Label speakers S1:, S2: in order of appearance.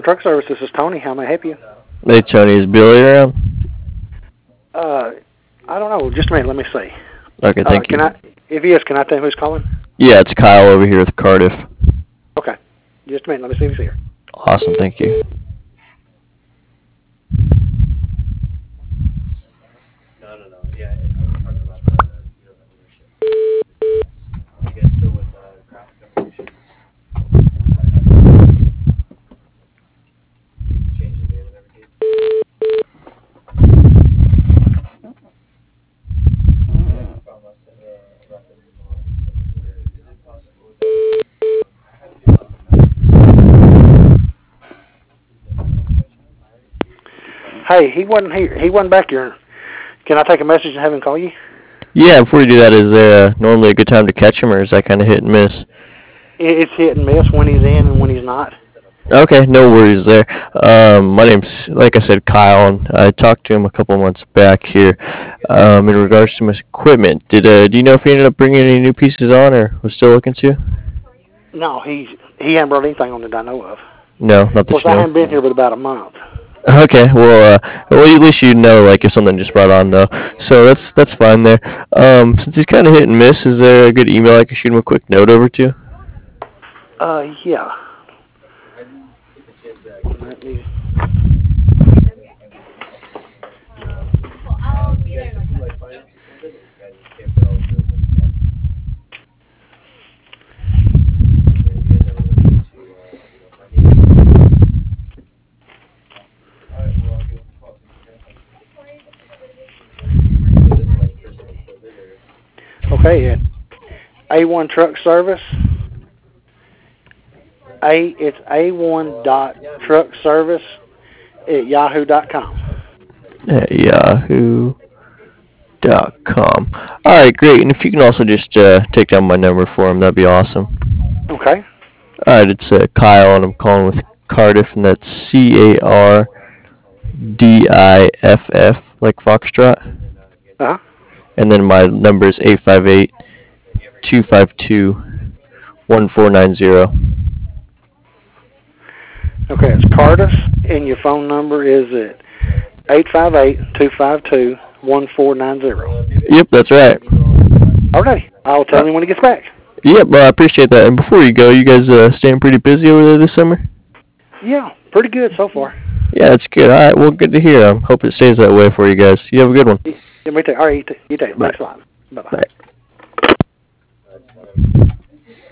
S1: A1 Truck Service. This is Tony. How may I help you?
S2: Hey, Tony, is Billy around?
S1: I don't know. Just a minute. Let me see.
S2: Okay, thank you.
S1: If he is, can I tell him who's calling?
S2: Yeah, it's Kyle over here with Cardiff.
S1: Okay. Just a minute. Let me see if he's here.
S2: Awesome, thank you.
S1: Hey, he wasn't here. He wasn't back here. Can I take a message and have him call you?
S2: Yeah, before you do that, is there normally a good time to catch him, or is that kind of hit and miss?
S1: It's hit and miss when he's in and when he's not.
S2: Okay, no worries there. My name's, like I said, Kyle, and I talked to him a couple months back here in regards to his equipment. Do you know if he ended up bringing any new pieces on, or was still looking to?
S1: No, he hadn't brought anything on that I know of.
S2: No, not
S1: Of
S2: the
S1: course, I haven't been here but about a month.
S2: Okay, well, at least you know, like, if something just brought on, though. So that's fine there. Since he's kind of hit and miss, is there a good email I can shoot him a quick note over to?
S1: Yeah. Let me... Okay, yeah. A1 Truck Service. It's a1.truckservice@yahoo.com.
S2: At yahoo.com. All right, great. And if you can also just take down my number for him, that'd be awesome.
S1: Okay.
S2: All right, it's Kyle, and I'm calling with Cardiff, and that's CARDIFF, like Foxtrot.
S1: Uh-huh.
S2: And then my number is 858-252-1490.
S1: Okay, it's Cardiff, and your phone number is at 858-252-1490.
S2: Yep, that's right.
S1: Okay, I'll tell him when he gets back.
S2: Yep, well, I appreciate that. And before you go, you guys staying pretty busy over there this summer?
S1: Yeah, pretty good so far.
S2: Yeah, that's good. All right, well, good to hear. I hope it stays that way for you guys. You have a good one.
S1: Yeah, me too. All right, you too. Thanks a lot. Bye-bye.
S2: Bye.